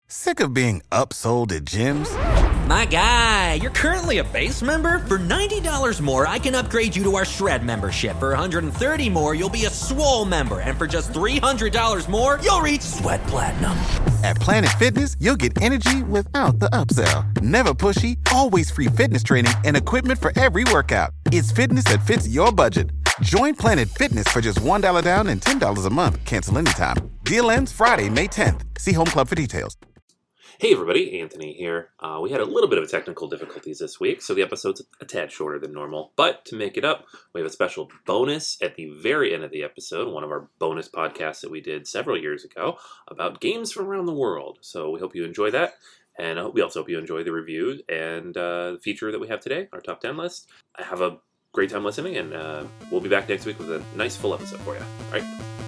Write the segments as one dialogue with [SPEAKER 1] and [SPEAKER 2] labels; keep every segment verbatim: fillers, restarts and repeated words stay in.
[SPEAKER 1] Sick of being upsold at gyms?
[SPEAKER 2] My guy, you're currently a base member? For ninety dollars more, I can upgrade you to our Shred membership. For one hundred thirty dollars more, you'll be a Swole member. And for just three hundred dollars more, you'll reach Sweat Platinum.
[SPEAKER 1] At Planet Fitness, you'll get energy without the upsell. Never pushy, always free fitness training and equipment for every workout. It's fitness that fits your budget. Join Planet Fitness for just one dollar down and ten dollars a month. Cancel anytime. Deal ends Friday, May tenth. See Home Club for details.
[SPEAKER 3] Hey everybody, Anthony here. Uh, we had a little bit of technical difficulties this week, so the episode's a tad shorter than normal. But to make it up, we have a special bonus at the very end of the episode, one of our bonus podcasts that we did several years ago about games from around the world. So we hope you enjoy that, and I hope we also hope you enjoy the review and uh, the feature that we have today, our top ten list. I have a great time listening, and uh, we'll be back next week with a nice full episode for you. All right?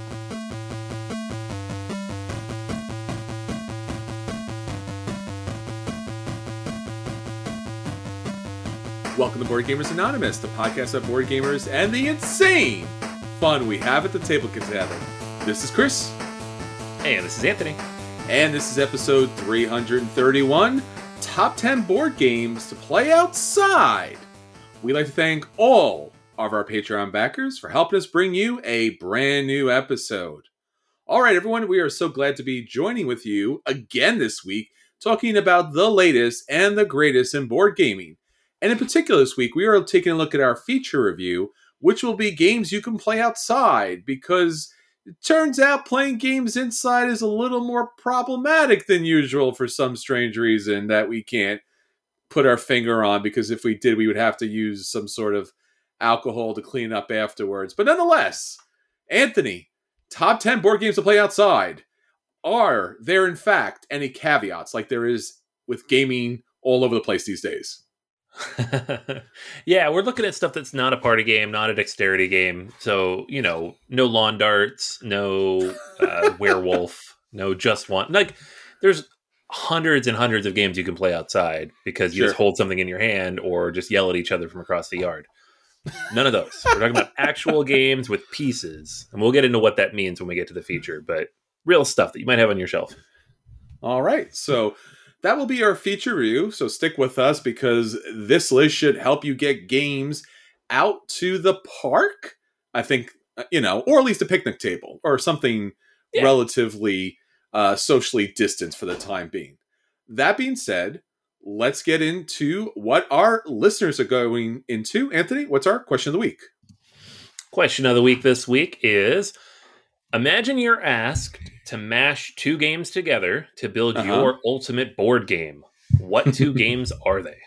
[SPEAKER 4] Welcome to Board Gamers Anonymous, the podcast of board gamers and the insane fun we have at the table together. This is Chris.
[SPEAKER 3] And this is Anthony.
[SPEAKER 4] And this is episode three hundred thirty-one, Top ten Board Games to Play Outside. We'd like to thank all of our Patreon backers for helping us bring you a brand new episode. All right, everyone, we are so glad to be joining with you again this week, talking about the latest and the greatest in board gaming. And in particular this week, we are taking a look at our feature review, which will be games you can play outside, because it turns out playing games inside is a little more problematic than usual for some strange reason that we can't put our finger on, because if we did, we would have to use some sort of alcohol to clean up afterwards. But nonetheless, Anthony, top ten board games to play outside. Are there, in fact, any caveats like there is with gaming all over the place these days?
[SPEAKER 3] Yeah, we're looking at stuff that's not a party game, not a dexterity game. So, you know, no lawn darts, no uh, werewolf, no just one. Like, there's hundreds and hundreds of games you can play outside because you
[SPEAKER 4] Sure.
[SPEAKER 3] just hold something in your hand or just yell at each other from across the yard. None of those. We're talking about actual games with pieces. And we'll get into what that means when we get to the feature. But real stuff that you might have on your shelf.
[SPEAKER 4] All right, so that will be our feature review, so stick with us because this list should help you get games out to the park, I think, you know, or at least a picnic table or something yeah. relatively uh, socially distanced for the time being. That being said, let's get into what our listeners are going into. Anthony, what's our question of the week?
[SPEAKER 3] Question of the week this week is, imagine you're asked to mash two games together to build uh-huh. your ultimate board game. What two games are they?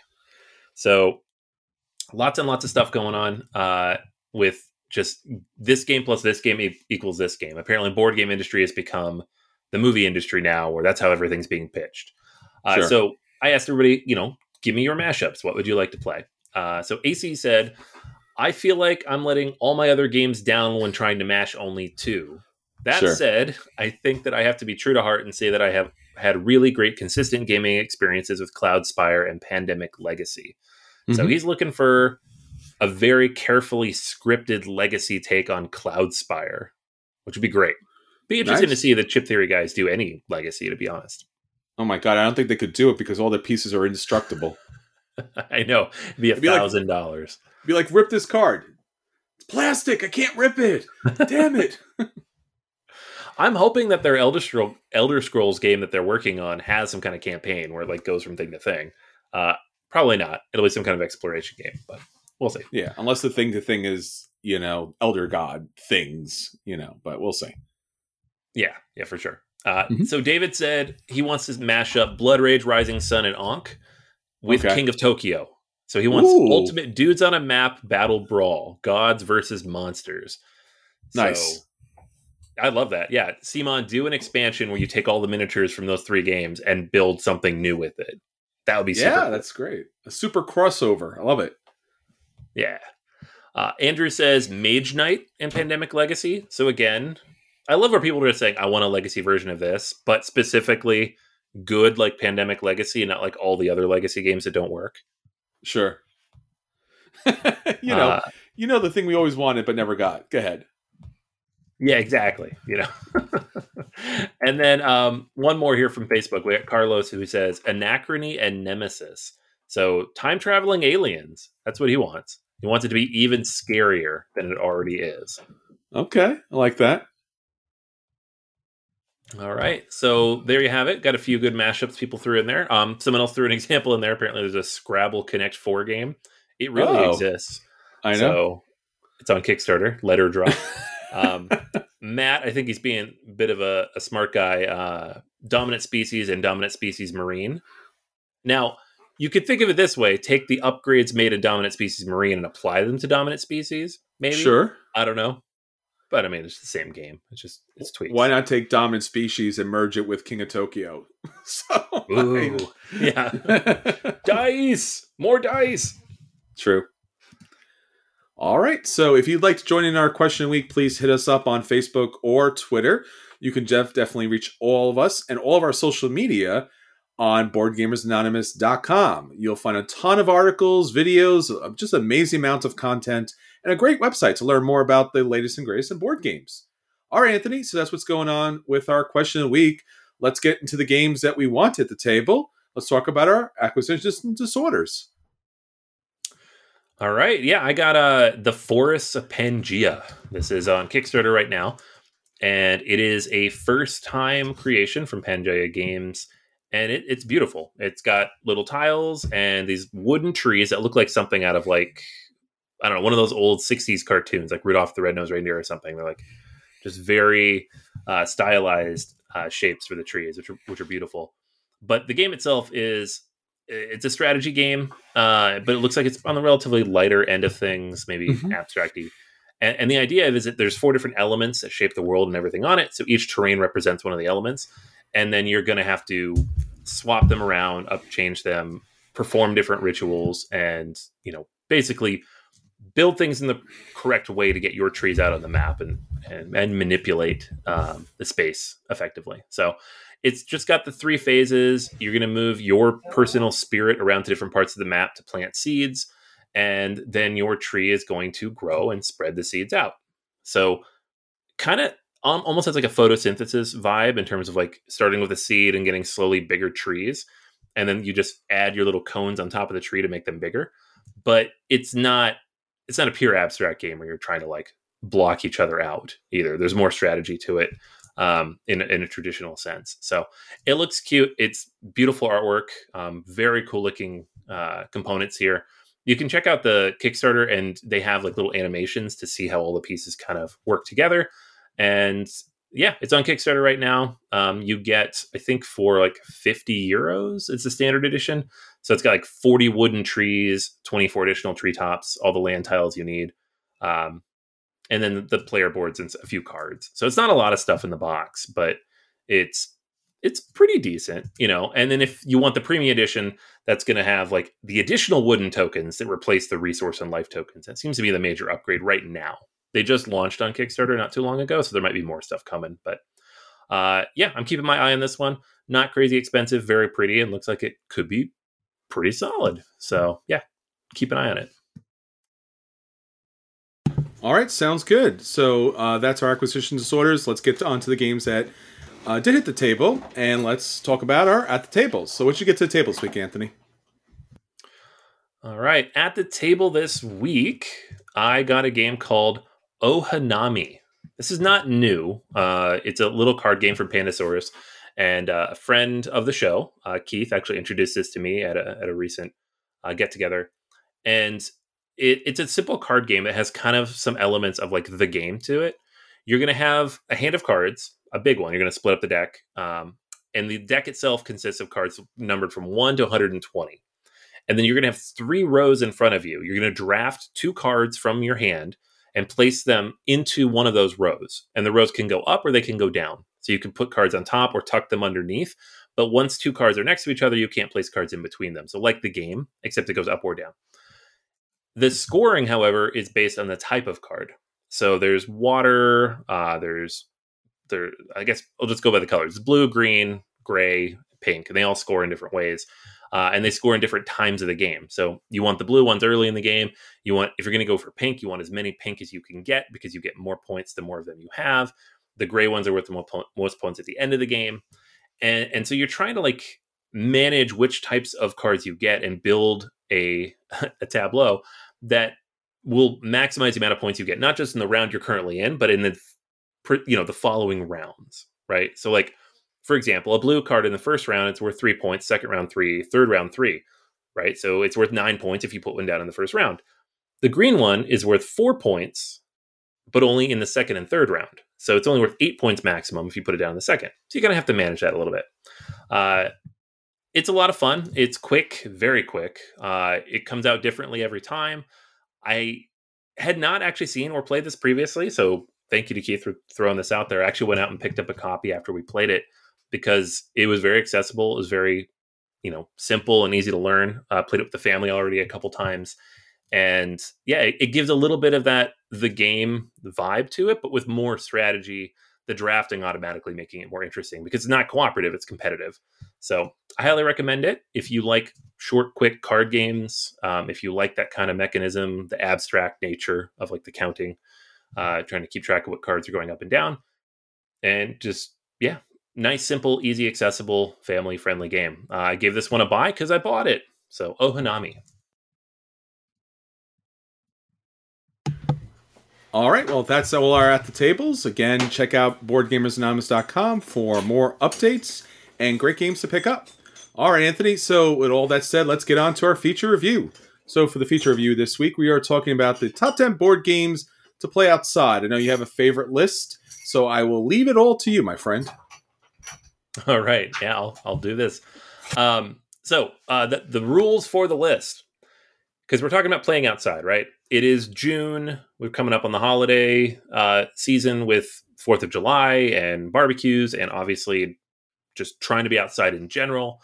[SPEAKER 3] So lots and lots of stuff going on uh, with just this game plus this game e- equals this game. Apparently board game industry has become the movie industry now, where that's how everything's being pitched. Uh,
[SPEAKER 4] sure.
[SPEAKER 3] So I asked everybody, you know, give me your mashups. What would you like to play? Uh, so A C said, I feel like I'm letting all my other games down when trying to mash only two. That sure. said, I think that I have to be true to heart and say that I have had really great, consistent gaming experiences with Cloudspire and Pandemic Legacy. Mm-hmm. So he's looking for a very carefully scripted Legacy take on Cloudspire, which would be great. Be interesting nice. to see the Chip Theory guys do any Legacy, to be honest.
[SPEAKER 4] Oh my God, I don't think they could do it because all their pieces are indestructible.
[SPEAKER 3] I know. It'd be a It'd thousand like, dollars.
[SPEAKER 4] Be like, rip this card. It's plastic. I can't rip it. Damn it.
[SPEAKER 3] I'm hoping that their Elder, Scroll, Elder Scrolls game that they're working on has some kind of campaign where it like goes from thing to thing. Uh, probably not. It'll be some kind of exploration game, but we'll see.
[SPEAKER 4] Yeah, unless the thing to thing is, you know, Elder God things, you know, but we'll see.
[SPEAKER 3] Yeah, yeah, for sure. Uh, mm-hmm. So David said he wants to mash up Blood Rage, Rising Sun, and Ankh with okay. King of Tokyo. So he wants Ooh. ultimate dudes on a map battle brawl, gods versus monsters.
[SPEAKER 4] Nice.
[SPEAKER 3] So, I love that. Yeah. Simon, do an expansion where you take all the miniatures from those three games and build something new with it. That would be super
[SPEAKER 4] Yeah,
[SPEAKER 3] cool.
[SPEAKER 4] That's great. A super crossover. I love it.
[SPEAKER 3] Yeah. Uh, Andrew says Mage Knight and Pandemic Legacy. So again, I love where people are saying, I want a Legacy version of this, but specifically good like Pandemic Legacy and not like all the other Legacy games that don't work.
[SPEAKER 4] Sure. you know, uh, you know the thing we always wanted but never got. Go ahead.
[SPEAKER 3] Yeah, exactly. You know, And then um, one more here from Facebook. We got Carlos who says Anachrony and Nemesis. So time traveling aliens. That's what he wants. He wants it to be even scarier than it already is.
[SPEAKER 4] Okay, I like that.
[SPEAKER 3] All right, so there you have it. Got a few good mashups people threw in there. Um, someone else threw an example in there. Apparently, there's a Scrabble Connect four game. It really
[SPEAKER 4] Oh,
[SPEAKER 3] exists.
[SPEAKER 4] I know.
[SPEAKER 3] So it's on Kickstarter. Let her drop. um, Matt, I think he's being a bit of a, a smart guy. Uh, dominant species and dominant species marine. Now, you could think of it this way. Take the upgrades made in dominant species marine and apply them to dominant species. Maybe.
[SPEAKER 4] Sure.
[SPEAKER 3] I don't know. But I mean, it's the same game. It's just, it's tweaks.
[SPEAKER 4] Why not take dominant species and merge it with King of Tokyo? So,
[SPEAKER 3] Ooh,
[SPEAKER 4] I mean...
[SPEAKER 3] yeah. Dice! More dice!
[SPEAKER 4] True. All right. So if you'd like to join in our question of the week, please hit us up on Facebook or Twitter. You can def- definitely reach all of us and all of our social media on board gamers anonymous dot com. You'll find a ton of articles, videos, just amazing amounts of content, and a great website to learn more about the latest and greatest in board games. All right, Anthony, so that's what's going on with our question of the week. Let's get into the games that we want at the table. Let's talk about our acquisition disorders.
[SPEAKER 3] All right, yeah, I got uh, The Forests of Pangaea. This is on Kickstarter right now, and it is a first-time creation from Pangaea Games, and it, it's beautiful. It's got little tiles and these wooden trees that look like something out of, like, I don't know, one of those old sixties cartoons, like Rudolph the Red-Nosed Reindeer or something. They're like just very uh, stylized uh, shapes for the trees, which are, which are beautiful. But the game itself is, it's a strategy game, uh, but it looks like it's on the relatively lighter end of things, maybe mm-hmm. abstract-y. And, and the idea is that there's four different elements that shape the world and everything on it. So each terrain represents one of the elements. And then you're going to have to swap them around, up change them, perform different rituals, and, you know, basically build things in the correct way to get your trees out on the map and and, and manipulate um, the space effectively. So it's just got the three phases. You're going to move your personal spirit around to different parts of the map to plant seeds, and then your tree is going to grow and spread the seeds out. So kind of um, almost has like a photosynthesis vibe in terms of like starting with a seed and getting slowly bigger trees. And then you just add your little cones on top of the tree to make them bigger. But it's not, it's not a pure abstract game where you're trying to like block each other out either. There's more strategy to it um, in, in a traditional sense. So it looks cute. It's beautiful artwork, um, very cool looking uh, components here. You can check out the Kickstarter and they have like little animations to see how all the pieces kind of work together. And yeah, it's on Kickstarter right now. Um, you get, I think for like fifty euros, it's the standard edition. So it's got like forty wooden trees, twenty-four additional treetops, all the land tiles you need. Um, and then the player boards and a few cards. So it's not a lot of stuff in the box, but it's, it's pretty decent, you know. And then if you want the premium edition, that's going to have like the additional wooden tokens that replace the resource and life tokens. That seems to be the major upgrade right now. They just launched on Kickstarter not too long ago, so there might be more stuff coming. But uh, yeah, I'm keeping my eye on this one. Not crazy expensive, very pretty, and looks like it could be pretty solid. So yeah, keep an eye on it.
[SPEAKER 4] All right, sounds good. So uh, that's our acquisition disorders. Let's get on to the games that uh, did hit the table, and let's talk about our at the tables. So what you get to the table this week, Anthony?
[SPEAKER 3] All right, at the table this week, I got a game called Ohanami. This is not new. Uh, it's a little card game from Pandasaurus, and uh, a friend of the show, uh, Keith, actually introduced this to me at a, at a recent uh, get-together. And it, it's a simple card game that has kind of some elements of like the game to it. You're going to have a hand of cards, a big one. You're going to split up the deck. Um, and the deck itself consists of cards numbered from one to one hundred twenty. And then you're going to have three rows in front of you. You're going to draft two cards from your hand and place them into one of those rows. And the rows can go up or they can go down. So you can put cards on top or tuck them underneath. But once two cards are next to each other, you can't place cards in between them. So like the game, except it goes up or down. The scoring, however, is based on the type of card. So there's water, uh, there's, there. I guess I'll just go by the colors. Blue, green, gray, pink. And they all score in different ways. Uh, and they score in different times of the game. So you want the blue ones early in the game. You want, if you're going to go for pink, you want as many pink as you can get because you get more points the more of them you have. The gray ones are worth the mo- most points at the end of the game. And, and so you're trying to like manage which types of cards you get and build a, a tableau that will maximize the amount of points you get, not just in the round you're currently in, but in the, you know, the following rounds, right? So like, for example, a blue card in the first round, it's worth three points, second round, three, third round, three, right? So it's worth nine points if you put one down in the first round. The green one is worth four points, but only in the second and third round. So it's only worth eight points maximum if you put it down in the second. So you're going to have to manage that a little bit. Uh, it's a lot of fun. It's quick, very quick. Uh, it comes out differently every time. I had not actually seen or played this previously, so thank you to Keith for throwing this out there. I actually went out and picked up a copy after we played it because it was very accessible. It was very, you know, simple and easy to learn. I uh, played it with the family already a couple times. And yeah, it, it gives a little bit of that, the game vibe to it, but with more strategy, the drafting automatically making it more interesting because it's not cooperative, it's competitive. So I highly recommend it. If you like short, quick card games, um, if you like that kind of mechanism, the abstract nature of like the counting, uh, trying to keep track of what cards are going up and down, and just, yeah, nice, simple, easy, accessible, family-friendly game. Uh, I gave this one a buy because I bought it. So, Oh Hanami.
[SPEAKER 4] All right, well, that's all our At the Tables. Again, check out board gamers anonymous dot com for more updates and great games to pick up. All right, Anthony, so with all that said, let's get on to our feature review. So for the feature review this week, we are talking about the top ten board games to play outside. I know you have a favorite list, so I will leave it all to you, my friend.
[SPEAKER 3] All right, yeah, I'll, I'll do this. Um, so uh, the, the rules for the list, because we're talking about playing outside, right? It is June. We're coming up on the holiday uh, season with fourth of July and barbecues, and obviously just trying to be outside in general.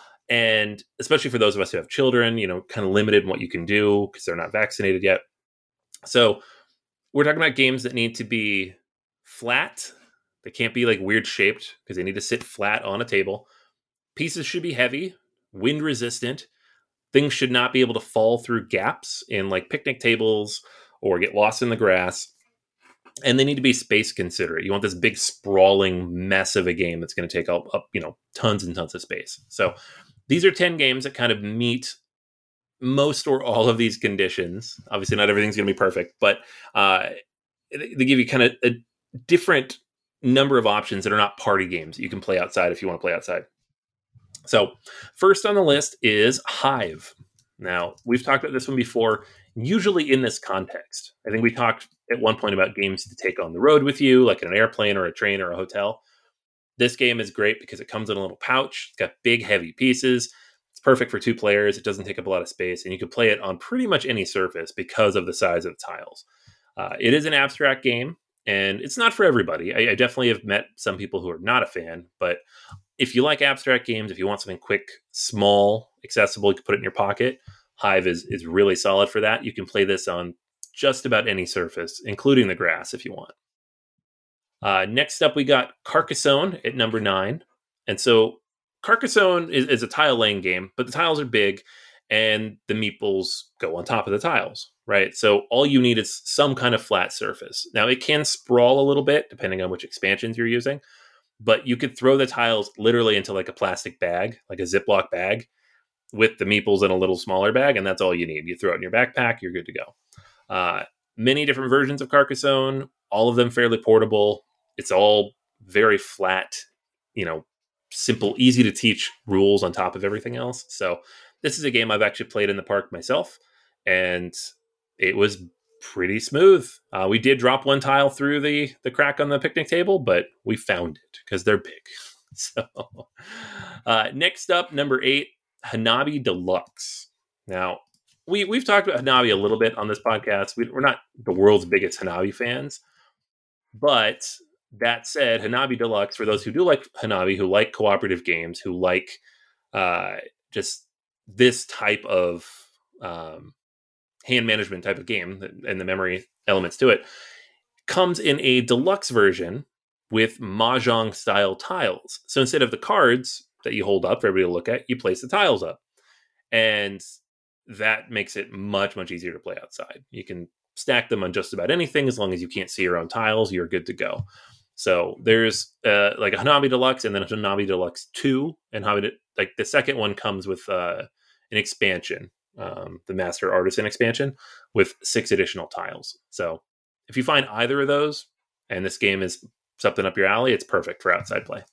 [SPEAKER 3] And especially for those of us who have children, you know, kind of limited in what you can do because they're not vaccinated yet. So we're talking about games that need to be flat. They can't be like weird shaped because they need to sit flat on a table. Pieces should be heavy, wind resistant. Things should not be able to fall through gaps in like picnic tables or get lost in the grass. And they need to be space considerate. You want this big sprawling mess of a game that's going to take up, up, you know, tons and tons of space. So these are ten games that kind of meet most or all of these conditions. Obviously, not everything's going to be perfect, but uh, they give you kind of a different number of options that are not party games that you can play outside if you want to play outside. So first on the list is Hive. Now, we've talked about this one before, usually in this context. I think we talked at one point about games to take on the road with you, like in an airplane or a train or a hotel. This game is great because it comes in a little pouch. It's got big, heavy pieces. It's perfect for two players. It doesn't take up a lot of space, and you can play it on pretty much any surface because of the size of the tiles. Uh, it is an abstract game, and it's not for everybody. I, I definitely have met some people who are not a fan, but if you like abstract games, if you want something quick, small, accessible, you can put it in your pocket, Hive is is really solid for that. You can play this on just about any surface, including the grass if you want. Uh, next up, we got Carcassonne at number nine. And so Carcassonne is, is a tile-laying game, but the tiles are big, and the meeples go on top of the tiles, right? So all you need is some kind of flat surface. Now, it can sprawl a little bit, depending on which expansions you're using, but you could throw the tiles literally into like a plastic bag, like a Ziploc bag, with the meeples in a little smaller bag, and that's all you need. You throw it in your backpack, you're good to go. Uh, many different versions of Carcassonne, all of them fairly portable. It's all very flat, you know, simple, easy to teach rules on top of everything else. So this is a game I've actually played in the park myself, and it was pretty smooth. Uh, we did drop one tile through the, the crack on the picnic table, but we found it because they're big. So uh, next up, number eight, Hanabi Deluxe. Now, we, we've talked about Hanabi a little bit on this podcast. We, we're not the world's biggest Hanabi fans, but that said, Hanabi Deluxe, for those who do like Hanabi, who like cooperative games, who like uh, just this type of um, hand management type of game and the memory elements to it, comes in a deluxe version with Mahjong style tiles. So instead of the cards that you hold up for everybody to look at, you place the tiles up. And that makes it much, much easier to play outside. You can stack them on just about anything. As long as you can't see your own tiles, you're good to go. So there's uh, like a Hanabi Deluxe and then a Hanabi Deluxe two. And Hanabi, like the second one comes with uh, an expansion, um, the Master Artisan expansion with six additional tiles. So if you find either of those and this game is something up your alley, it's perfect for outside play.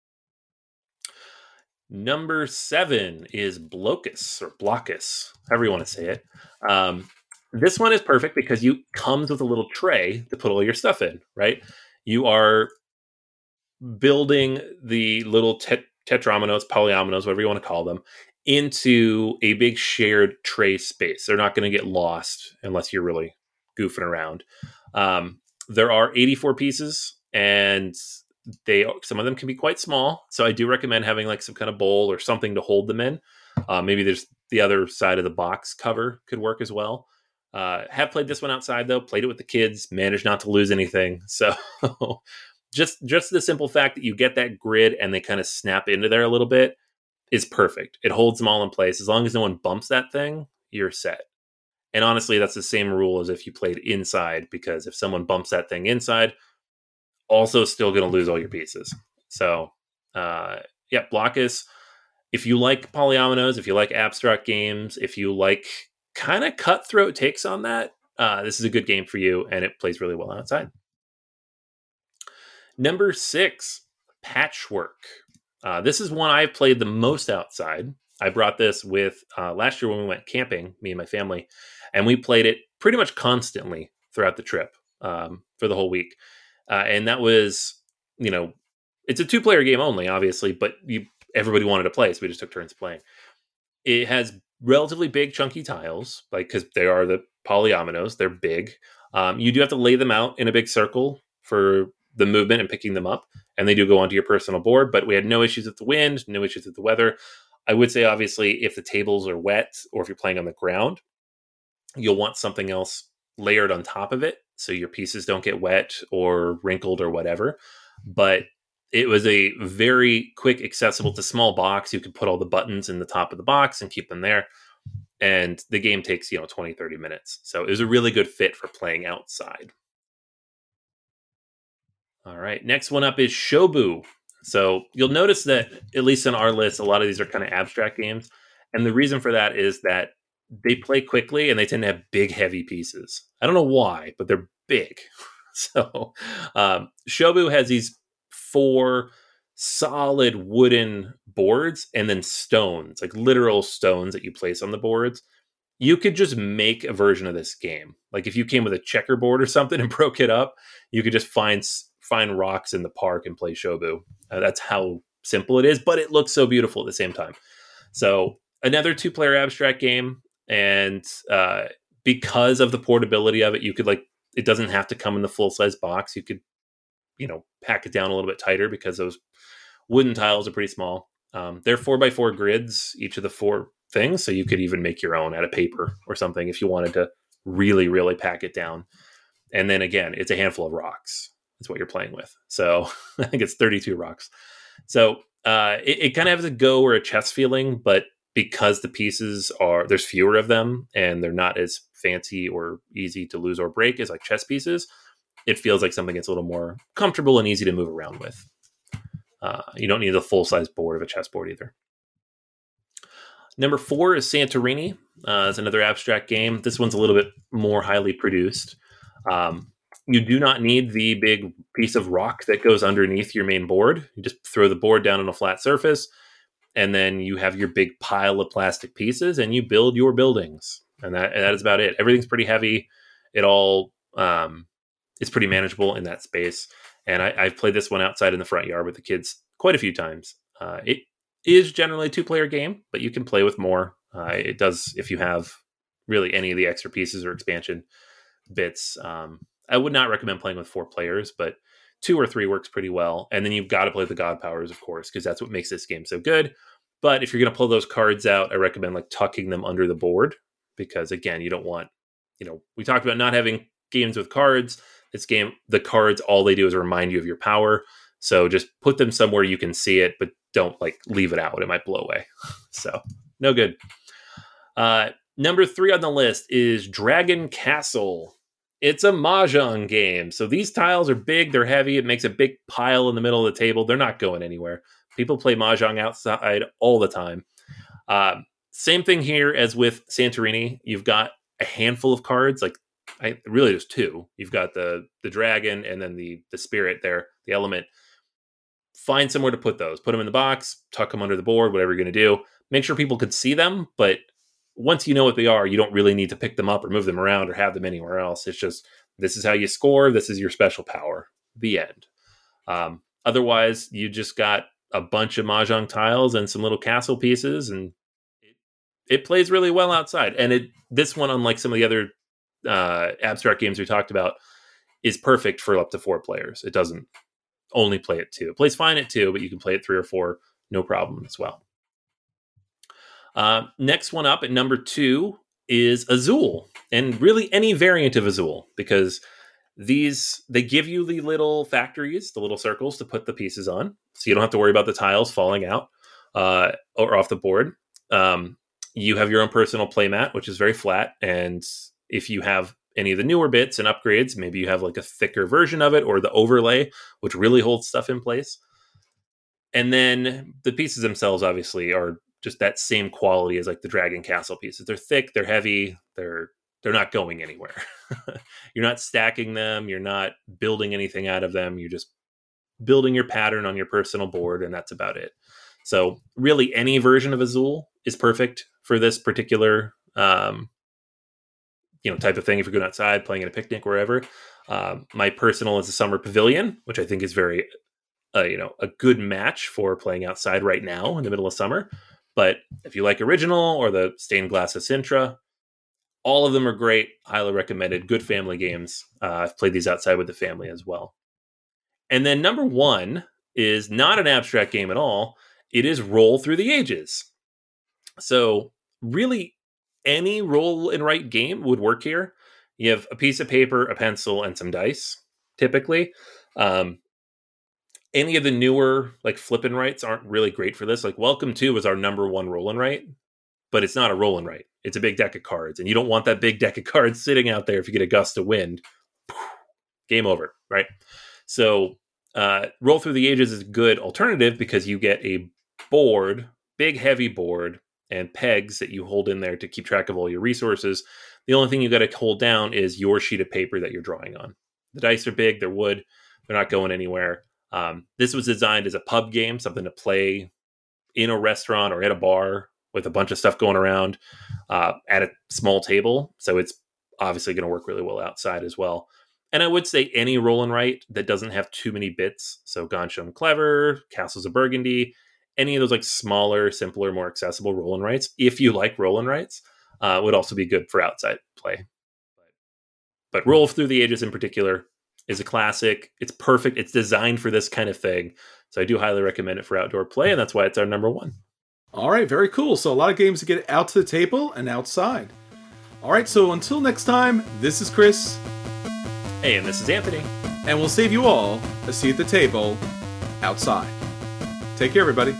[SPEAKER 3] Number seven is Blokus or Blokus, however you want to say it. Um, this one is perfect because you comes with a little tray to put all your stuff in, right? You are building the little tet- tetrominoes, polyominoes, whatever you want to call them, into a big shared tray space. They're not going to get lost unless you're really goofing around. Um, there are eighty-four pieces, and they some of them can be quite small. So I do recommend having like some kind of bowl or something to hold them in. Uh, maybe there's the other side of the box cover could work as well. Uh, have played this one outside though, played it with the kids, managed not to lose anything. So just, just the simple fact that you get that grid and they kind of snap into there a little bit is perfect. It holds them all in place. As long as no one bumps that thing, you're set. And honestly, that's the same rule as if you played inside, because if someone bumps that thing inside, also still going to lose all your pieces. So, uh, yeah, Blokus, if you like polyominoes, if you like abstract games, if you like kind of cutthroat takes on that, uh, this is a good game for you, and it plays really well outside. Number six, Patchwork. Uh, this is one I've played the most outside. I brought this with uh, last year when we went camping, me and my family, and we played it pretty much constantly throughout the trip um, for the whole week. Uh, and that was, you know, it's a two-player game only, obviously, but you everybody wanted to play, so we just took turns playing. It has relatively big, chunky tiles, like because they are the polyominoes. They're big. Um, you do have to lay them out in a big circle for the movement and picking them up, and they do go onto your personal board. But we had no issues with the wind, no issues with the weather. I would say, obviously, if the tables are wet or if you're playing on the ground, you'll want something else layered on top of it so your pieces don't get wet or wrinkled or whatever. But it was a very quick, accessible to small box. You could put all the buttons in the top of the box and keep them there. And the game takes, you know, twenty, thirty minutes. So it was a really good fit for playing outside. All right. Next one up is Shobu. So you'll notice that, at least in our list, a lot of these are kind of abstract games. And the reason for that is that they play quickly and they tend to have big, heavy pieces. I don't know why, but they're big. So um, Shobu has these four solid wooden boards and then stones, like literal stones that you place on the boards. You could just make a version of this game. Like if you came with a checkerboard or something and broke it up, you could just find find rocks in the park and play Shobu. Uh, that's how simple it is, but it looks so beautiful at the same time. So another two-player abstract game. And uh, because of the portability of it, you could like, it doesn't have to come in the full-size box. You could, you know, pack it down a little bit tighter because those wooden tiles are pretty small. Um, they're four by four grids, each of the four things. So you could even make your own out of paper or something if you wanted to really, really pack it down. And then again, it's a handful of rocks. That's what you're playing with. So I think it's thirty-two rocks. So uh, it, it kind of has a Go or a chess feeling, but because the pieces are, there's fewer of them and they're not as fancy or easy to lose or break as like chess pieces, it feels like something that's a little more comfortable and easy to move around with. Uh, you don't need a full-size board of a chessboard either. Number four is Santorini. Uh, it's another abstract game. This one's a little bit more highly produced. Um, you do not need the big piece of rock that goes underneath your main board. You just throw the board down on a flat surface, and then you have your big pile of plastic pieces, and you build your buildings. And that, and that is about it. Everything's pretty heavy. It all um, is pretty manageable in that space. And I, I've played this one outside in the front yard with the kids quite a few times. Uh, it is generally a two-player game, but you can play with more. Uh, it does if you have really any of the extra pieces or expansion bits. Um, I would not recommend playing with four players, but two or three works pretty well. And then you've got to play the God Powers, of course, because that's what makes this game so good. But if you're going to pull those cards out, I recommend like tucking them under the board because, again, you don't want, you know, we talked about not having games with cards. This game, the cards, all they do is remind you of your power. So just put them somewhere you can see it, but don't like leave it out. It might blow away. So no good. Uh, number three on the list is Dragon Castle. It's a Mahjong game. So these tiles are big, they're heavy, it makes a big pile in the middle of the table. They're not going anywhere. People play Mahjong outside all the time. Uh, same thing here as with Santorini. You've got a handful of cards, like I really there's two. You've got the the dragon and then the the spirit there, the element. Find somewhere to put those. Put them in the box, tuck them under the board, whatever you're going to do. Make sure people can see them, but once you know what they are, you don't really need to pick them up or move them around or have them anywhere else. It's just, this is how you score. This is your special power. The end. Um, otherwise, you just got a bunch of Mahjong tiles and some little castle pieces, and it, it plays really well outside. And it this one, unlike some of the other uh, abstract games we talked about, is perfect for up to four players. It doesn't only play at two. It plays fine at two, but you can play it three or four, no problem as well. Uh, next one up at number two is Azul, and really any variant of Azul, because these, they give you the little factories, the little circles to put the pieces on, so you don't have to worry about the tiles falling out uh, or off the board. Um, you have your own personal playmat, which is very flat, and if you have any of the newer bits and upgrades, maybe you have like a thicker version of it, or the overlay, which really holds stuff in place. And then the pieces themselves obviously are just that same quality as like the Dragon Castle pieces. They're thick, they're heavy, they're they're not going anywhere. You're not stacking them, you're not building anything out of them, you're just building your pattern on your personal board, and that's about it. So really any version of Azul is perfect for this particular um, you know, type of thing if you're going outside, playing at a picnic, wherever. Um, my personal is a Summer Pavilion, which I think is very, uh, you know, a good match for playing outside right now in the middle of summer. But if you like original or the stained glass of Sintra, all of them are great. Highly recommended. Good family games. Uh, I've played these outside with the family as well. And then number one is not an abstract game at all. It is Roll Through the Ages. So really any roll and write game would work here. You have a piece of paper, a pencil, and some dice, typically. Um, any of the newer, like flip and writes, aren't really great for this. Like Welcome To is our number one roll and write, but it's not a roll and write. It's a big deck of cards, and you don't want that big deck of cards sitting out there if you get a gust of wind. Game over, right? So uh, Roll Through the Ages is a good alternative because you get a board, big heavy board, and pegs that you hold in there to keep track of all your resources. The only thing you got to hold down is your sheet of paper that you're drawing on. The dice are big, they're wood, they're not going anywhere. Um, this was designed as a pub game, something to play in a restaurant or at a bar with a bunch of stuff going around uh, at a small table. So it's obviously going to work really well outside as well. And I would say any roll and write that doesn't have too many bits. So Gone Shown Clever, Castles of Burgundy, any of those like smaller, simpler, more accessible roll and writes, if you like roll and writes, uh, would also be good for outside play. But Roll Through the Ages in particular is a classic. It's perfect. It's designed for this kind of thing. So I do highly recommend it for outdoor play, and that's why it's our number one.
[SPEAKER 4] All right, very cool. So a lot of games to get out to the table and outside. All right, so until next time, this is Chris.
[SPEAKER 3] Hey, and this is Anthony.
[SPEAKER 4] And we'll save you all a seat at the table outside. Take care, everybody.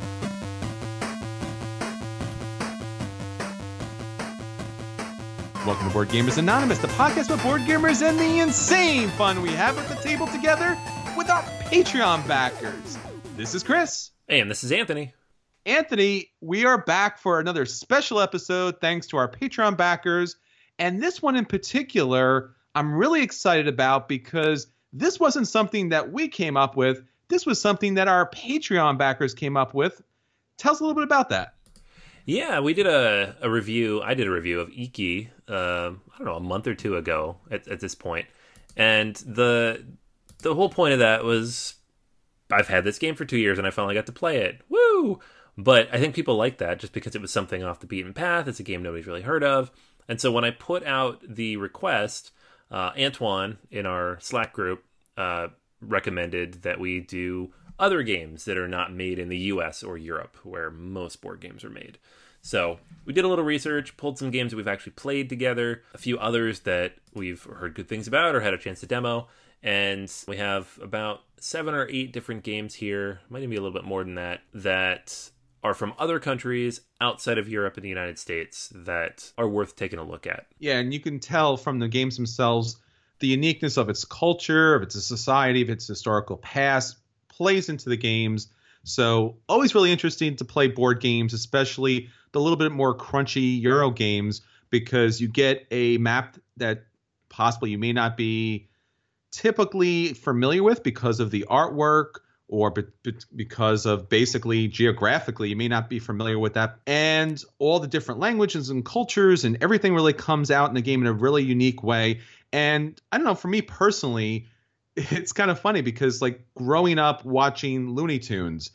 [SPEAKER 5] Welcome to Board Gamers Anonymous, the podcast about board gamers and the insane fun we have at the table together with our Patreon backers. This is Chris.
[SPEAKER 3] Hey, and this is Anthony.
[SPEAKER 5] Anthony, we are back for another special episode thanks to our Patreon backers. And this one in particular, I'm really excited about because this wasn't something that we came up with. This was something that our Patreon backers came up with. Tell us a little bit about that.
[SPEAKER 3] Yeah, we did a, a review. I did a review of Iki, uh, I don't know, a month or two ago at, at this point. And the the whole point of that was, I've had this game for two years and I finally got to play it. Woo! But I think people like that just because it was something off the beaten path. It's a game nobody's really heard of. And so when I put out the request, uh, Antoine in our Slack group uh, recommended that we do other games that are not made in the U S or Europe, where most board games are made. So we did a little research, pulled some games that we've actually played together, a few others that we've heard good things about or had a chance to demo, and we have about seven or eight different games here, might even be a little bit more than that, that are from other countries outside of Europe and the United States that are worth taking a look at.
[SPEAKER 5] Yeah, and you can tell from the games themselves the uniqueness of its culture, of its society, of its historical past plays into the games. So always really interesting to play board games, especially the little bit more crunchy Euro games, because you get a map that possibly you may not be typically familiar with because of the artwork or be- be- because of basically geographically, you may not be familiar with that. And all the different languages and cultures and everything really comes out in the game in a really unique way. And I don't know, for me personally, it's kind of funny because like growing up watching Looney Tunes,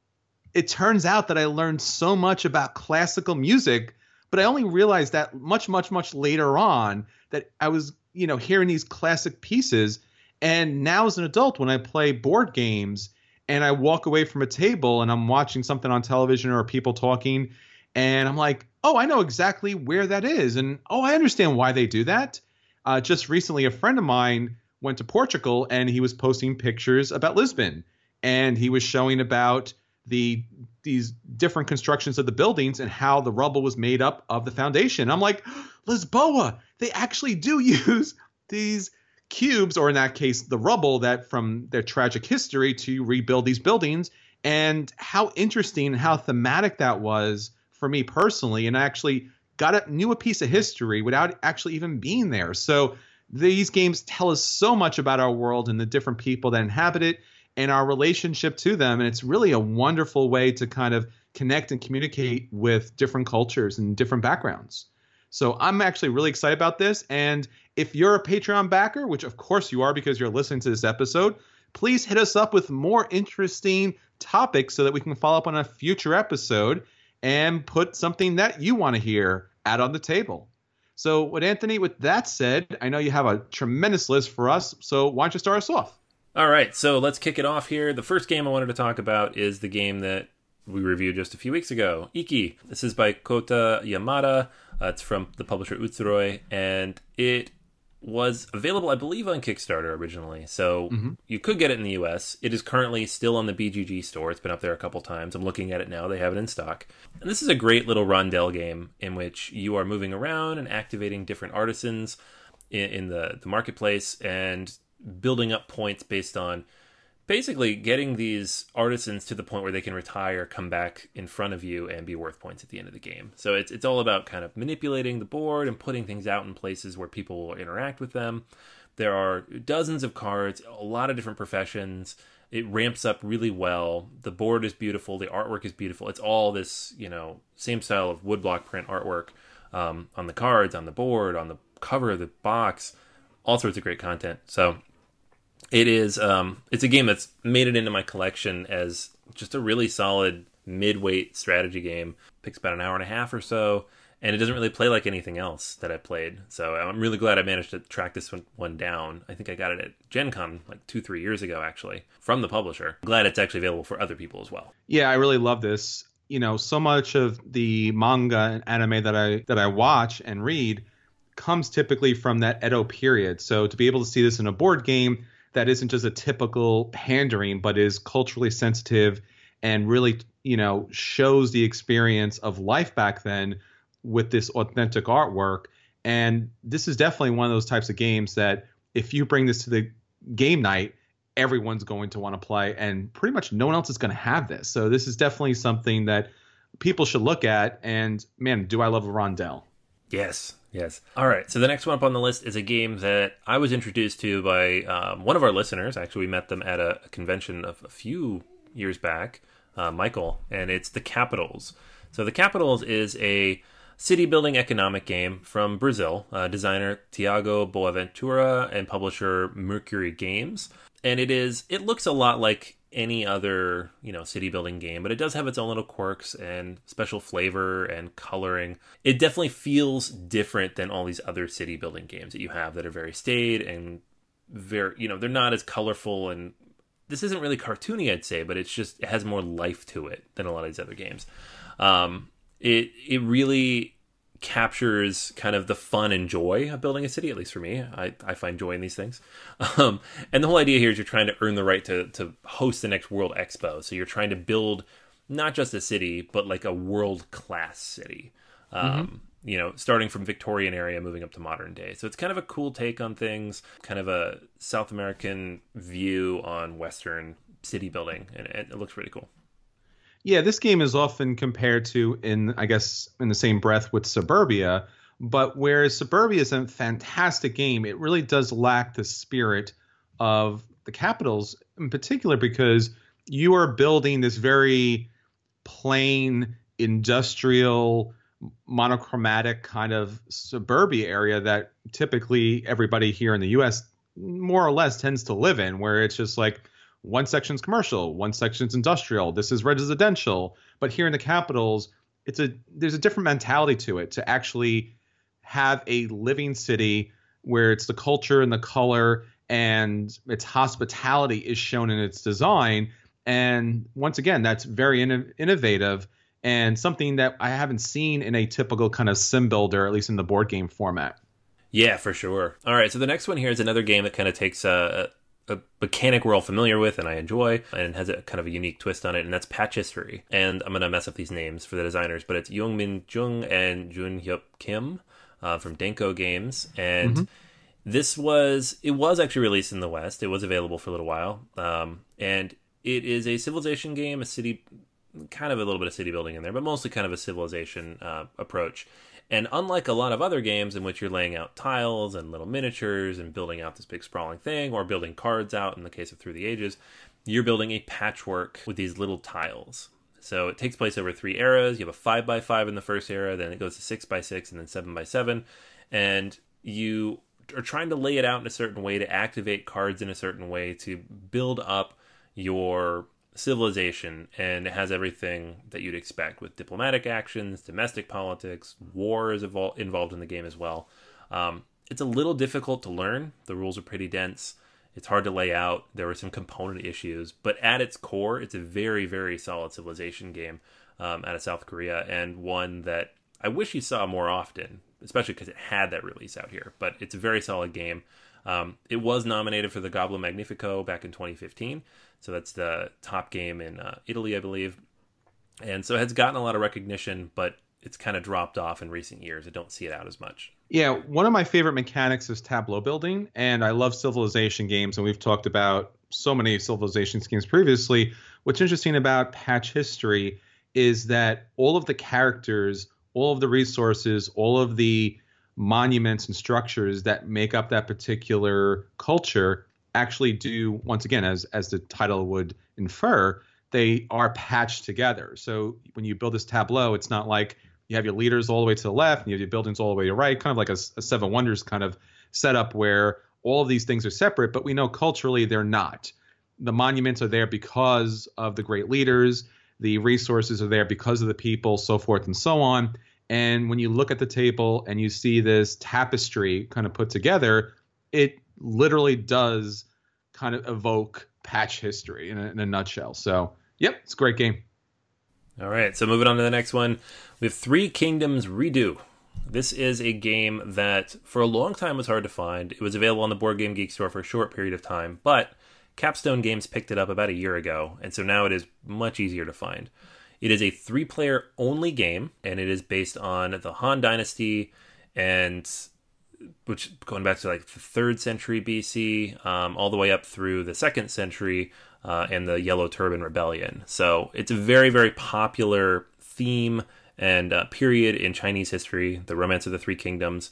[SPEAKER 5] it turns out that I learned so much about classical music, but I only realized that much, much, much later on that I was, you know, hearing these classic pieces. And now as an adult, when I play board games and I walk away from a table and I'm watching something on television or people talking, and I'm like, oh, I know exactly where that is. And, oh, I understand why they do that. Uh, just recently, a friend of mine went to Portugal and he was posting pictures about Lisbon. And he was showing about the these different constructions of the buildings and how the rubble was made up of the foundation. I'm like, Lisboa, they actually do use these cubes, or in that case, the rubble that from their tragic history to rebuild these buildings. And how interesting and how thematic that was for me personally. And I actually got a, knew a piece of history without actually even being there. So these games tell us so much about our world and the different people that inhabit it and our relationship to them. And it's really a wonderful way to kind of connect and communicate with different cultures and different backgrounds. So I'm actually really excited about this. And if you're a Patreon backer, which of course you are because you're listening to this episode, please hit us up with more interesting topics so that we can follow up on a future episode and put something that you want to hear out on the table. So with Anthony, with that said, I know you have a tremendous list for us. So why don't you start us off?
[SPEAKER 3] All right, so let's kick it off here. The first game I wanted to talk about is the game that we reviewed just a few weeks ago, Iki. This is by Kota Yamada. Uh, it's from the publisher Utsuroi, and it was available, I believe, on Kickstarter originally. So mm-hmm. you could get it in the U S. It is currently still on the B G G store. It's been up there a couple times. I'm looking at it now. They have it in stock. And this is a great little rondel game in which you are moving around and activating different artisans in, in the, the marketplace and building up points based on basically getting these artisans to the point where they can retire, come back in front of you, and be worth points at the end of the game. So it's it's all about kind of manipulating the board and putting things out in places where people will interact with them. There are dozens of cards, a lot of different professions. It ramps up really well. The board is beautiful. The artwork is beautiful. It's all this, you know, same style of woodblock print artwork um, on the cards, on the board, on the cover of the box, all sorts of great content. So It is. Um, it's a game that's made it into my collection as just a really solid mid-weight strategy game. Takes about an hour and a half or so, and it doesn't really play like anything else that I played. So I'm really glad I managed to track this one, one down. I think I got it at Gen Con like two, three years ago, actually, from the publisher. Glad it's actually available for other people as well.
[SPEAKER 5] Yeah, I really love this. You know, so much of the manga and anime that I that I watch and read comes typically from that Edo period. So to be able to see this in a board game that isn't just a typical pandering, but is culturally sensitive and really, you know, shows the experience of life back then with this authentic artwork. And this is definitely one of those types of games that if you bring this to the game night, everyone's going to want to play, and pretty much no one else is going to have this. So this is definitely something that people should look at. And man, do I love a rondel.
[SPEAKER 3] Yes. Yes. All right. So the next one up on the list is a game that I was introduced to by um, one of our listeners. Actually, we met them at a, a convention of a few years back, uh, Michael, and it's The Capitals. So The Capitals is a city-building economic game from Brazil, uh, designer Tiago Boaventura and publisher Mercury Games. And it is, it looks a lot like any other, you know, city building game, but it does have its own little quirks and special flavor and coloring. It definitely feels different than all these other city building games that you have that are very staid and very, you know, they're not as colorful, and this isn't really cartoony, I'd say, but it's just, it has more life to it than a lot of these other games. Um, it, it really captures kind of the fun and joy of building a city, at least for me. I, I find joy in these things. Um, and the whole idea here is you're trying to earn the right to, to host the next World Expo. So you're trying to build not just a city, but like a world-class city. Um, mm-hmm. you know, starting from Victorian area, moving up to modern day. So it's kind of a cool take on things, kind of a South American view on Western city building, and it looks pretty cool.
[SPEAKER 5] Yeah, this game is often compared to, in I guess, in the same breath with Suburbia, but whereas Suburbia is a fantastic game, it really does lack the spirit of the Capitals, in particular because you are building this very plain, industrial, monochromatic kind of suburbia area that typically everybody here in the U S more or less tends to live in, where it's just like one section's commercial, one section's industrial, this is residential. But here in the Capitals, it's a there's a different mentality to it, to actually have a living city where it's the culture and the color and its hospitality is shown in its design. And once again, that's very inno- innovative and something that I haven't seen in a typical kind of sim builder, at least in the board game format.
[SPEAKER 3] Yeah, for sure. All right, so the next one here is another game that kind of takes a, a mechanic we're all familiar with and I enjoy, and has a kind of a unique twist on it, and that's Patch History. And I'm going to mess up these names for the designers, but it's Young Min Jung and Jun Hyuk Kim uh, from Denko Games. And mm-hmm. this was, it was actually released in the West. It was available for a little while. Um, and it is a civilization game, a city, kind of a little bit of city building in there, but mostly kind of a civilization uh, approach. And unlike a lot of other games in which you're laying out tiles and little miniatures and building out this big sprawling thing, or building cards out in the case of Through the Ages, you're building a patchwork with these little tiles. So it takes place over three eras. You have a five by five in the first era, then it goes to six by six, and then seven by seven. And you are trying to lay it out in a certain way, to activate cards in a certain way, to build up your civilization, and it has everything that you'd expect with diplomatic actions, domestic politics, war is evol- involved in the game as well. Um, it's a little difficult to learn. The rules are pretty dense. It's hard to lay out. There were some component issues, but at its core, it's a very, very solid civilization game um, out of South Korea, and one that I wish you saw more often, especially because it had that release out here. But it's a very solid game. Um, it was nominated for the Gobbo Magnifico back in twenty fifteen. So that's the top game in uh, Italy, I believe. And so it has gotten a lot of recognition, but it's kind of dropped off in recent years. I don't see it out as much.
[SPEAKER 5] Yeah, one of my favorite mechanics is tableau building, and I love civilization games, and we've talked about so many civilization games previously. What's interesting about Patch History is that all of the characters, all of the resources, all of the monuments and structures that make up that particular culture actually do, once again, as as the title would infer, they are patched together. So when you build this tableau, it's not like you have your leaders all the way to the left and you have your buildings all the way to the right, kind of like a, a Seven Wonders kind of setup where all of these things are separate, but we know culturally they're not. The monuments are there because of the great leaders, the resources are there because of the people, so forth and so on. And when you look at the table and you see this tapestry kind of put together, it literally does kind of evoke Patch History in a, in a nutshell. So, yep, it's a great game.
[SPEAKER 3] All right, so moving on to the next one. We have Three Kingdoms Redo. This is a game that for a long time was hard to find. It was available on the Board Game Geek store for a short period of time, but Capstone Games picked it up about a year ago, and so now it is much easier to find. It is a three-player only game, and it is based on the Han Dynasty, and which going back to like the third century B C, um, all the way up through the second century uh, and the Yellow Turban Rebellion. So it's a very, very popular theme and uh, period in Chinese history, the Romance of the Three Kingdoms.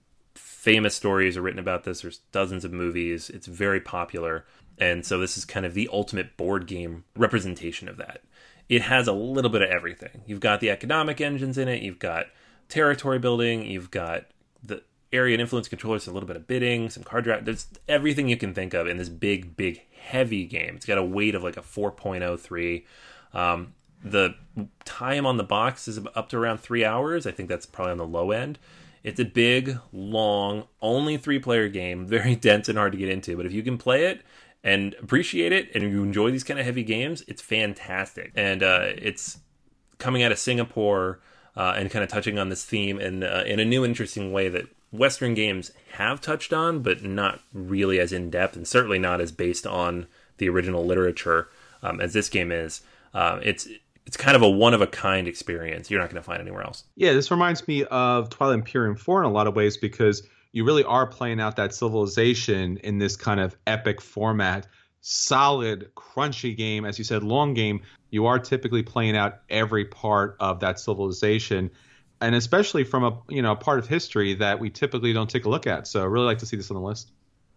[SPEAKER 3] Famous stories are written about this. There's dozens of movies. It's very popular. And so this is kind of the ultimate board game representation of that. It has a little bit of everything. You've got the economic engines in it. You've got territory building. You've got the area and influence controllers, a little bit of bidding, some card draft. There's everything you can think of in this big, big, heavy game. It's got a weight of like a four point oh three. Um, the time on the box is up to around three hours. I think that's probably on the low end. It's a big, long, only three-player game, very dense and hard to get into. But if you can play it and appreciate it, and you enjoy these kind of heavy games, it's fantastic. And uh, it's coming out of Singapore uh, and kind of touching on this theme in, uh, in a new, interesting way that Western games have touched on, but not really as in-depth, and certainly not as based on the original literature um, as this game is. Uh, it's it's kind of a one-of-a-kind experience you're not going to find anywhere else.
[SPEAKER 5] Yeah, this reminds me of Twilight Imperium four in a lot of ways because you really are playing out that civilization in this kind of epic format. Solid, crunchy game. As you said, long game. You are typically playing out every part of that civilization, and especially from a you know a part of history that we typically don't take a look at. So I really like to see this on the list.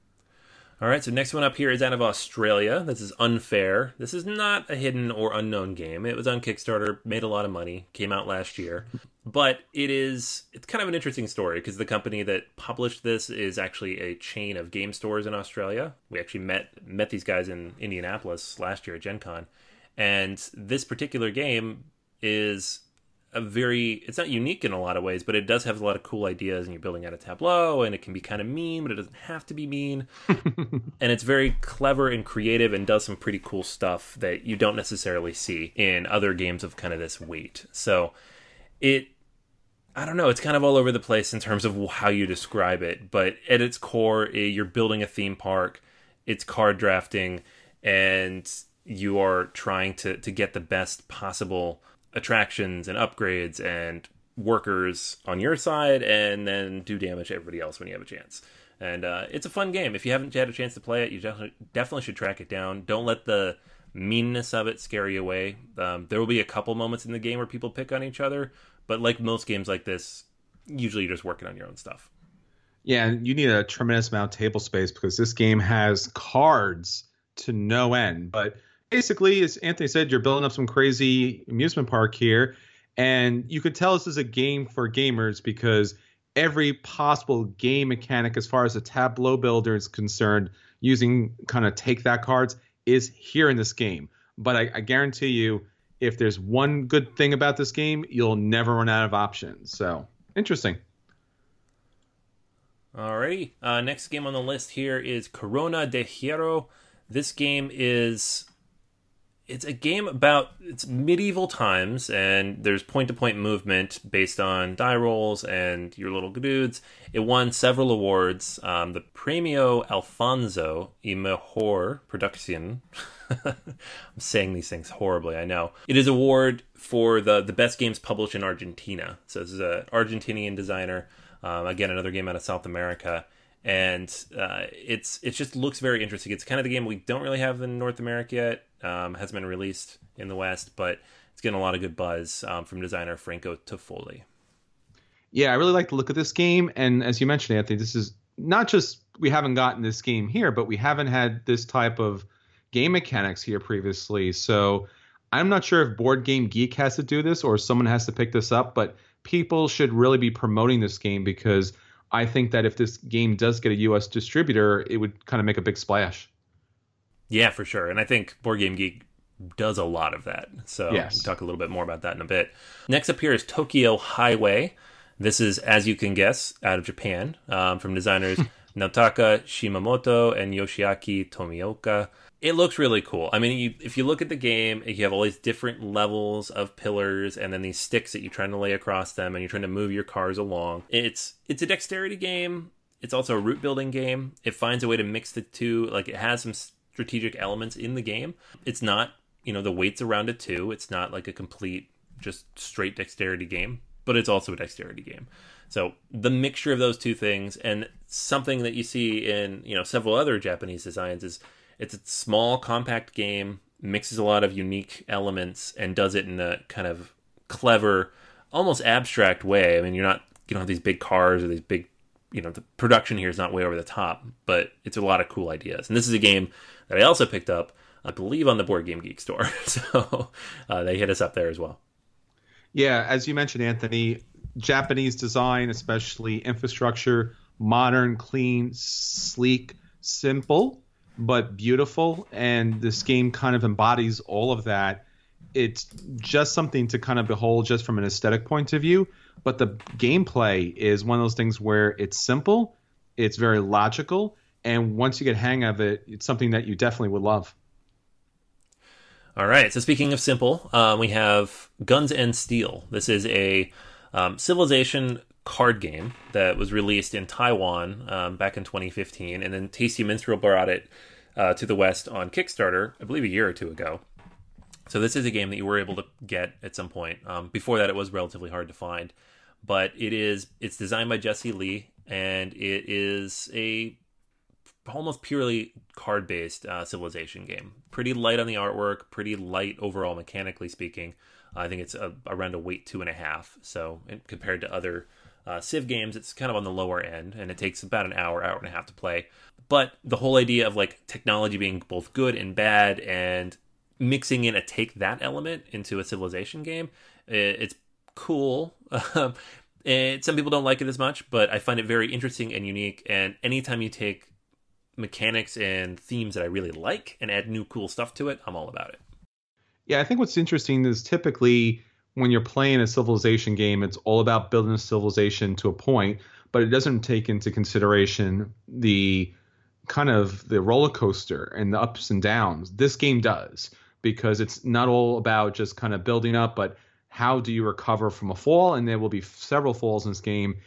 [SPEAKER 3] All right, so next one up here is out of Australia. This is Unfair. This is not a hidden or unknown game. It was on Kickstarter, made a lot of money, came out last year. But it is, it's kind of an interesting story because the company that published this is actually a chain of game stores in Australia. We actually met met these guys in Indianapolis last year at Gen Con. And this particular game is a very, it's not unique in a lot of ways, but it does have a lot of cool ideas, and you're building out a tableau, and it can be kind of mean, but it doesn't have to be mean. And it's very clever and creative and does some pretty cool stuff that you don't necessarily see in other games of kind of this weight. So it, I don't know, it's kind of all over the place in terms of how you describe it, but at its core, you're building a theme park, it's card drafting, and you are trying to, to get the best possible attractions and upgrades and workers on your side, and then do damage to everybody else when you have a chance. And uh, it's a fun game. If you haven't had a chance to play it, you definitely, definitely should track it down. Don't let the meanness of it scare you away. Um, there will be a couple moments in the game where people pick on each other, but like most games like this, usually you're just working on your own stuff.
[SPEAKER 5] Yeah, and you need a tremendous amount of table space because this game has cards to no end. But basically, as Anthony said, you're building up some crazy amusement park here, and you could tell this is a game for gamers because every possible game mechanic as far as a tableau builder is concerned, using kind of take that cards, is here in this game. But I, I guarantee you, if there's one good thing about this game, you'll never run out of options. So, interesting.
[SPEAKER 3] Alrighty. Uh, next game on the list here is Corona de Hierro. This game is... It's a game about, it's medieval times, and there's point-to-point movement based on die rolls and your little dudes. It won several awards. Um, the Premio Alfonso y Mejor Producción. I'm saying these things horribly, I know. It is an award for the, the best games published in Argentina. So this is an Argentinian designer. Um, again, another game out of South America. And uh, it's it just looks very interesting. It's kind of the game we don't really have in North America yet. Um, hasn't been released in the West, but it's getting a lot of good buzz um, from designer Franco Toffoli.
[SPEAKER 5] Yeah, I really like the look of this game. And as you mentioned, Anthony, this is not just we haven't gotten this game here, but we haven't had this type of game mechanics here previously. So I'm not sure if Board Game Geek has to do this or someone has to pick this up, but people should really be promoting this game because I think that if this game does get a U S distributor, it would kind of make a big splash.
[SPEAKER 3] Yeah, for sure. And I think Board Game Geek does a lot of that. So
[SPEAKER 5] yes.
[SPEAKER 3] We'll talk a little bit more about that in a bit. Next up here is Tokyo Highway. This is, as you can guess, out of Japan, um, from designers Naotaka Shimamoto and Yoshiaki Tomioka. It looks really cool. I mean, you, if you look at the game, you have all these different levels of pillars and then these sticks that you're trying to lay across them, and you're trying to move your cars along. It's it's a dexterity game. It's also a route building game. It finds a way to mix the two. Like, it has some strategic elements in the game. It's not, you know, the weights around it too. It's not like a complete, just straight dexterity game, but it's also a dexterity game. So the mixture of those two things, and something that you see in, you know, several other Japanese designs, is it's a small, compact game, mixes a lot of unique elements, and does it in a kind of clever, almost abstract way. I mean, you're not, you don't have these big cars or these big, you know, the production here is not way over the top, but it's a lot of cool ideas. And this is a game that I also picked up, I believe, on the Board Game Geek store. So uh, they hit us up there as well.
[SPEAKER 5] Yeah, as you mentioned, Anthony, Japanese design, especially infrastructure, modern, clean, sleek, simple, but beautiful. And this game kind of embodies all of that. It's just something to kind of behold just from an aesthetic point of view. But the gameplay is one of those things where it's simple, it's very logical, and once you get hang of it, it's something that you definitely would love.
[SPEAKER 3] All right, so speaking of simple, uh, we have Guns and Steel. This is a um, Civilization card game that was released in Taiwan um, back in twenty fifteen, and then Tasty Minstrel brought it uh, to the West on Kickstarter, I believe a year or two ago. So this is a game that you were able to get at some point. Um, before that, it was relatively hard to find. But it is it's designed by Jesse Lee, and it is a almost purely card-based uh, Civilization game. Pretty light on the artwork, pretty light overall mechanically speaking. I think it's a, around a weight two and a half. So compared to other uh, Civ games, it's kind of on the lower end, and it takes about an hour, hour and a half to play. But the whole idea of like technology being both good and bad, and mixing in a take that element into a Civilization game, it's cool. And some people don't like it as much, but I find it very interesting and unique. And anytime you take mechanics and themes that I really like and add new cool stuff to it, I'm all about it.
[SPEAKER 5] Yeah, I think what's interesting is typically when you're playing a Civilization game, it's all about building a civilization to a point, but it doesn't take into consideration the kind of the roller coaster and the ups and downs. This game does, because it's not all about just kind of building up, but how do you recover from a fall? And there will be several falls in this game,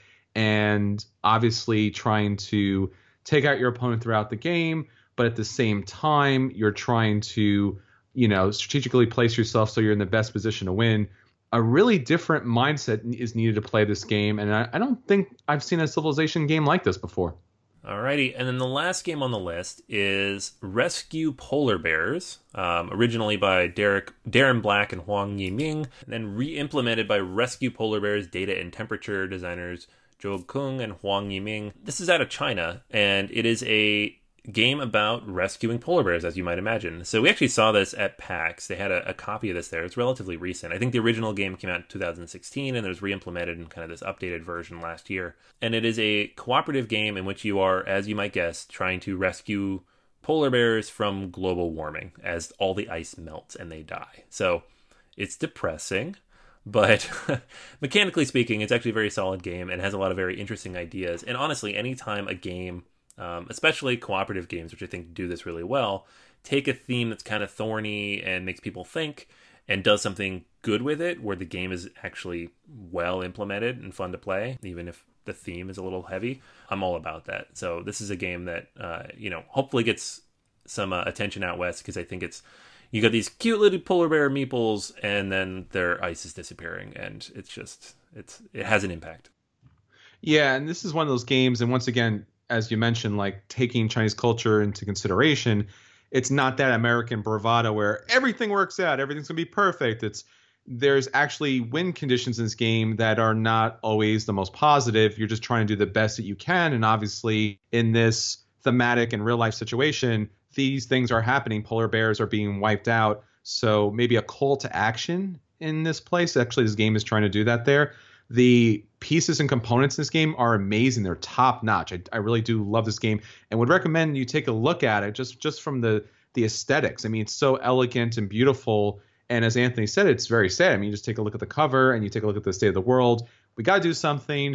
[SPEAKER 5] and obviously trying to take out your opponent throughout the game, but at the same time, you're trying to, you know, strategically place yourself so you're in the best position to win. A really different mindset is needed to play this game, and I, I don't think I've seen a Civilization game like this before.
[SPEAKER 3] Alrighty, and then the last game on the list is Rescue Polar Bears, um, originally by Derek, Darren Black and Huang Yiming, and then re-implemented by Rescue Polar Bears data and temperature designers Zhou Kung and Huang Yiming. This is out of China, and it is a game about rescuing polar bears, as you might imagine. So we actually saw this at PAX. They had a, a copy of this there. It's relatively recent. I think the original game came out in two thousand sixteen, and it was re-implemented in kind of this updated version last year. And it is a cooperative game in which you are, as you might guess, trying to rescue polar bears from global warming as all the ice melts and they die. So it's depressing. But mechanically speaking, it's actually a very solid game and has a lot of very interesting ideas. And honestly, anytime a game, um, especially cooperative games, which I think do this really well, take a theme that's kind of thorny and makes people think and does something good with it, where the game is actually well implemented and fun to play, even if the theme is a little heavy, I'm all about that. So this is a game that, uh, you know, hopefully gets some uh, attention out west, because I think it's, you got these cute little polar bear meeples, and then their ice is disappearing, and it's just, it's it has an impact.
[SPEAKER 5] Yeah, and this is one of those games, and once again, as you mentioned, like taking Chinese culture into consideration, it's not that American bravado where everything works out, everything's gonna be perfect. It's there's actually win conditions in this game that are not always the most positive. You're just trying to do the best that you can, and obviously in this thematic and real life situation, these things are happening. Polar bears are being wiped out. So maybe a call to action in this place. Actually, this game is trying to do that there. The pieces and components in this game are amazing. They're top notch. I, I really do love this game, and would recommend you take a look at it just, just from the, the aesthetics. I mean, it's so elegant and beautiful. And as Anthony said, it's very sad. I mean, you just take a look at the cover and you take a look at the state of the world. We got to do something.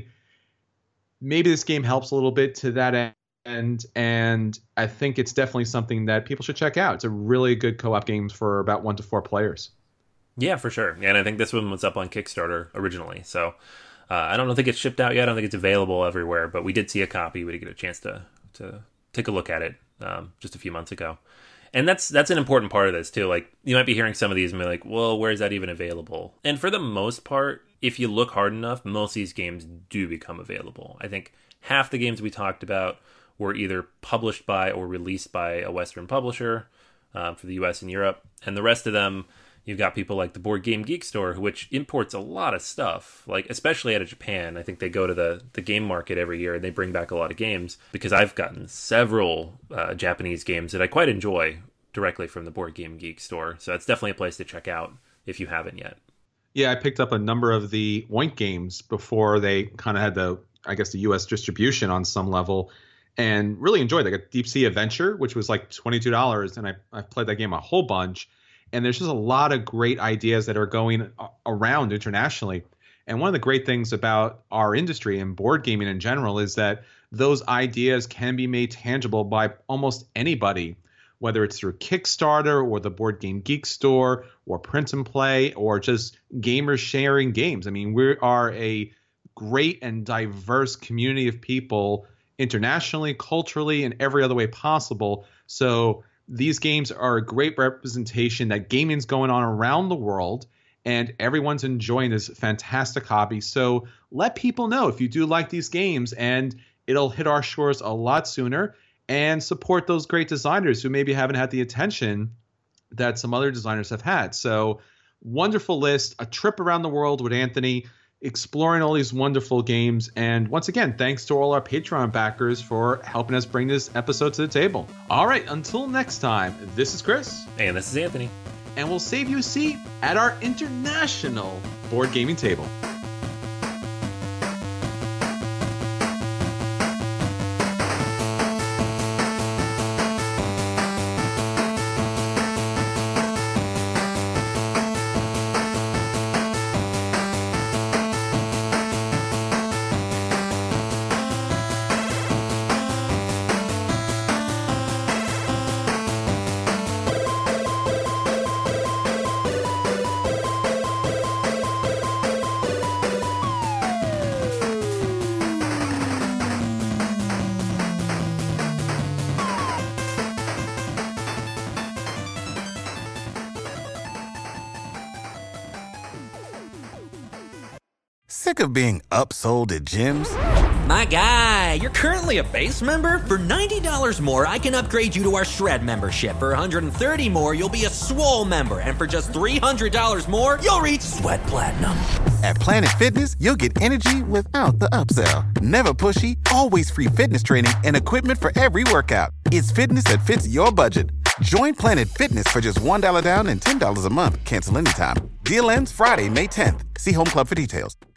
[SPEAKER 5] Maybe this game helps a little bit to that end. And and I think it's definitely something that people should check out. It's a really good co-op game for about one to four players.
[SPEAKER 3] Yeah, for sure. And I think this one was up on Kickstarter originally. So uh, I don't think it's shipped out yet. I don't think it's available everywhere. But we did see a copy. We did get a chance to to take a look at it um, just a few months ago. And that's that's an important part of this, too. Like, you might be hearing some of these and be like, well, where is that even available? And for the most part, if you look hard enough, most of these games do become available. I think half the games we talked about were either published by or released by a Western publisher uh, for the U S and Europe. And the rest of them, you've got people like the Board Game Geek Store, which imports a lot of stuff, like especially out of Japan. I think they go to the, the game market every year and they bring back a lot of games, because I've gotten several uh, Japanese games that I quite enjoy directly from the Board Game Geek Store. So it's definitely a place to check out if you haven't yet.
[SPEAKER 5] Yeah, I picked up a number of the Oink games before they kind of had the, I guess, the U S distribution on some level, and really enjoyed it. Like a Deep Sea Adventure, which was like twenty-two dollars, and I, I've played that game a whole bunch. And there's just a lot of great ideas that are going around internationally. And one of the great things about our industry and board gaming in general is that those ideas can be made tangible by almost anybody, whether it's through Kickstarter or the Board Game Geek Store or Print and Play or just gamers sharing games. I mean, we are a great and diverse community of people internationally, culturally, and every other way possible. So these games are a great representation that gaming's going on around the world, and everyone's enjoying this fantastic hobby. So let people know if you do like these games, and it'll hit our shores a lot sooner. And support those great designers who maybe haven't had the attention that some other designers have had. So wonderful list, a trip around the world with Anthony, exploring all these wonderful games. And once again, thanks to all our Patreon backers for helping us bring this episode to the table. All right, until next time, this is Chris.
[SPEAKER 3] And this is Anthony.
[SPEAKER 5] And we'll save you a seat at our international board gaming table.
[SPEAKER 1] Sick of being upsold at gyms?
[SPEAKER 2] My guy, you're currently a base member? For ninety dollars more, I can upgrade you to our Shred membership. For one hundred thirty dollars more, you'll be a Swole member. And for just three hundred dollars more, you'll reach Sweat Platinum.
[SPEAKER 1] At Planet Fitness, you'll get energy without the upsell. Never pushy, always free fitness training and equipment for every workout. It's fitness that fits your budget. Join Planet Fitness for just one dollar down and ten dollars a month. Cancel anytime. Deal ends Friday, May tenth. See Home Club for details.